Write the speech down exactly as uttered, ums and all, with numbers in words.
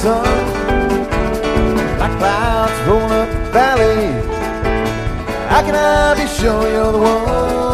sun. Black clouds rolling up the valley. How can I be sure you're the one?